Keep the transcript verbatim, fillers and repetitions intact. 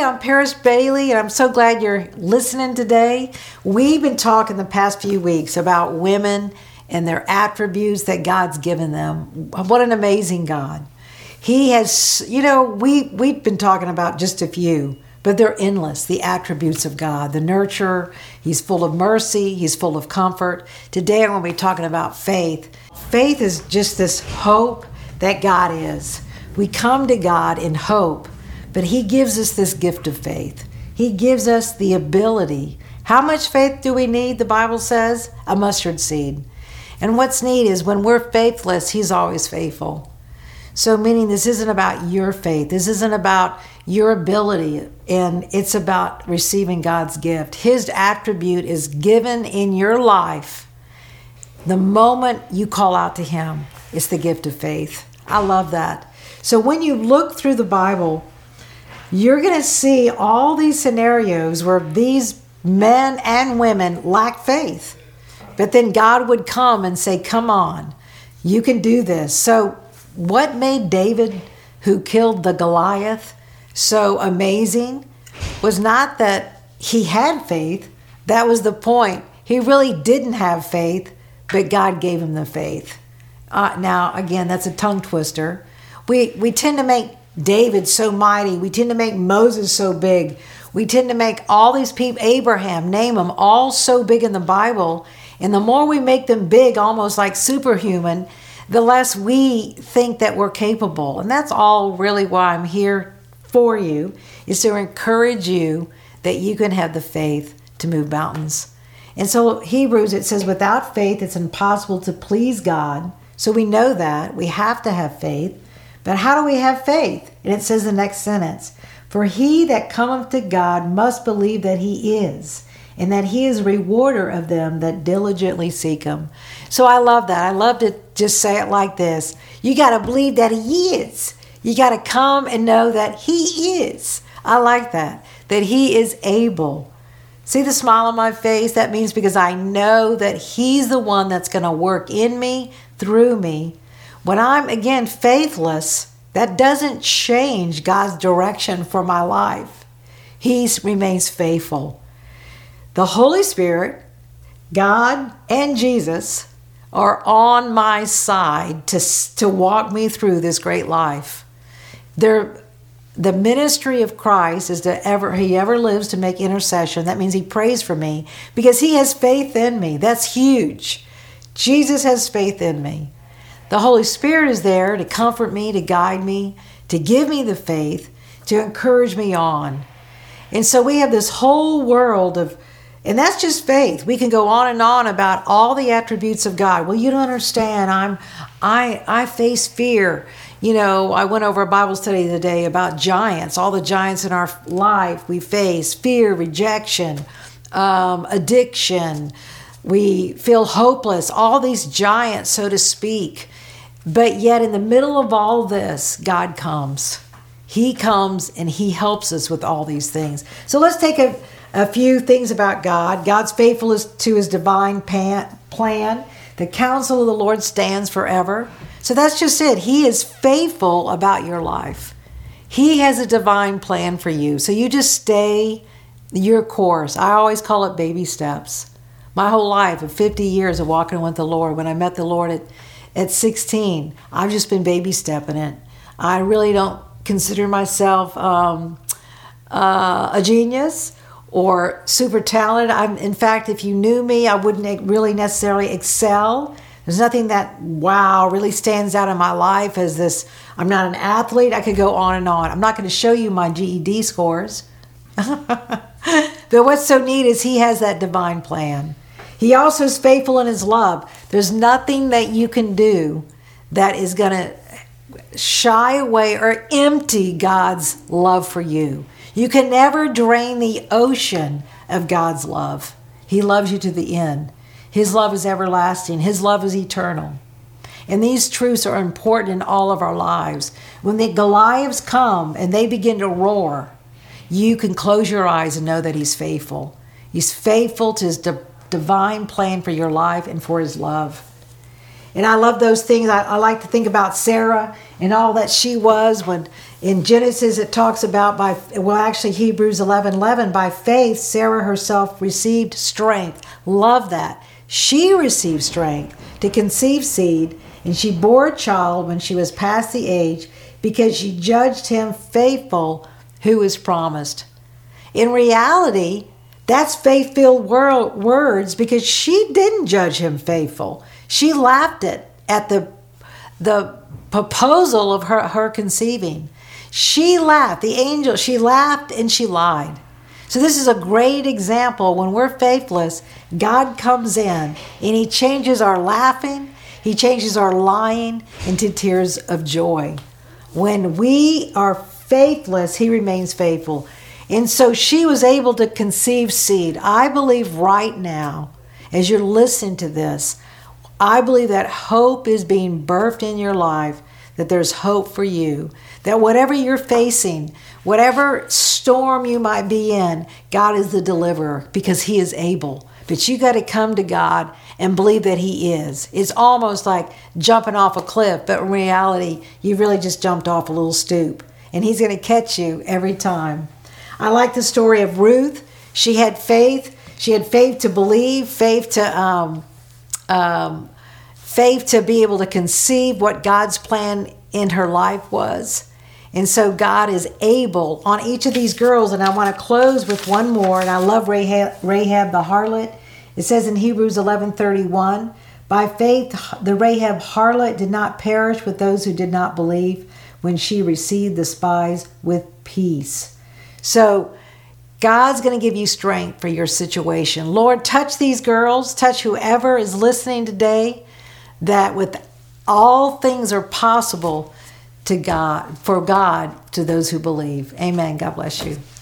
Hi, I'm Paris Bailey, and I'm so glad you're listening today. We've been talking the past few weeks about women and their attributes that God's given them. What an amazing God. He has, you know, we, we've been talking about just a few, but they're endless, the attributes of God. The nurturer, he's full of mercy, he's full of comfort. Today I'm going to be talking about faith. Faith is just this hope that God is. We come to God in hope, but he gives us this gift of faith. He gives us the ability. How much faith do we need? The Bible says a mustard seed. And what's neat is when we're faithless, he's always faithful. So meaning this isn't about your faith. This isn't about your ability. And it's about receiving God's gift. His attribute is given in your life. The moment you call out to him, it's the gift of faith. I love that. So when you look through the Bible, you're going to see all these scenarios where these men and women lack faith. But then God would come and say, come on, you can do this. So what made David, who killed the Goliath, so amazing was not that he had faith. That was the point. He really didn't have faith, but God gave him the faith. Uh, now, again, that's a tongue twister. We, we tend to make David so mighty. We tend to make Moses so big. We tend to make all these people, Abraham, name them, all so big in the Bible. And the more we make them big, almost like superhuman, the less we think that we're capable. And that's all really why I'm here for you, is to encourage you that you can have the faith to move mountains. And so Hebrews, it says, without faith, it's impossible to please God. So we know that. We have to have faith. But how do we have faith? And it says the next sentence, for he that cometh to God must believe that he is, and that he is a rewarder of them that diligently seek him. So I love that. I love to just say it like this. You got to believe that he is. You got to come and know that he is. I like that, that he is able. See the smile on my face? That means because I know that he's the one that's going to work in me, through me. When I'm, again, faithless, that doesn't change God's direction for my life. He remains faithful. The Holy Spirit, God, and Jesus are on my side to, to walk me through this great life. They're, the ministry of Christ is to ever, he ever lives to make intercession. That means he prays for me because he has faith in me. That's huge. Jesus has faith in me. The Holy Spirit is there to comfort me, to guide me, to give me the faith, to encourage me on. And so we have this whole world of, and that's just faith. We can go on and on about all the attributes of God. Well, you don't understand. I'm, I, I face fear. You know, I went over a Bible study today about giants, all the giants in our life we face, fear, rejection, um, addiction. We feel hopeless, all these giants, so to speak. But yet in the middle of all this, God comes. He comes and he helps us with all these things. So let's take a, a few things about God. God's faithfulness to his divine pan, plan. The counsel of the Lord stands forever. So that's just it. He is faithful about your life. He has a divine plan for you. So you just stay your course. I always call it baby steps. My whole life of fifty years of walking with the Lord, when I met the Lord at At sixteen, I've just been baby stepping it. I really don't consider myself um, uh, a genius or super talented. I'm, in fact, if you knew me, I wouldn't really necessarily excel. There's nothing that, wow, really stands out in my life as this. I'm not an athlete. I could go on and on. I'm not going to show you my G E D scores. But what's so neat is he has that divine plan. He also is faithful in his love. There's nothing that you can do that is going to shy away or empty God's love for you. You can never drain the ocean of God's love. He loves you to the end. His love is everlasting. His love is eternal. And these truths are important in all of our lives. When the Goliaths come and they begin to roar, you can close your eyes and know that he's faithful. He's faithful to his di- divine plan for your life and for his love. And I love those things. I, I like to think about Sarah and all that she was. When in Genesis it talks about by, well, actually Hebrews eleven eleven, by faith Sarah herself received strength. Love that. She received strength to conceive seed, and she bore a child when she was past the age, because she judged him faithful who was promised. In reality, that's faith-filled wor- words, because she didn't judge him faithful. She laughed at, at the, the proposal of her, her conceiving. She laughed. The angel, she laughed and she lied. So this is a great example. When we're faithless, God comes in and he changes our laughing, he changes our lying into tears of joy. When we are faithless, he remains faithful. And so she was able to conceive seed. I believe right now, as you're listening to this, I believe that hope is being birthed in your life, that there's hope for you, that whatever you're facing, whatever storm you might be in, God is the deliverer, because he is able. But you got to come to God and believe that he is. It's almost like jumping off a cliff, but in reality, you really just jumped off a little stoop, and he's going to catch you every time. I like the story of Ruth. She had faith. She had faith to believe, faith to um, um, faith to be able to conceive what God's plan in her life was. And so God is able on each of these girls. And I want to close with one more. And I love Rahab, Rahab the harlot. It says in Hebrews eleven thirty-one, by faith the Rahab harlot did not perish with those who did not believe, when she received the spies with peace. So God's going to give you strength for your situation. Lord, touch these girls, touch whoever is listening today, that with all things are possible to God, for God, to those who believe. Amen. God bless you.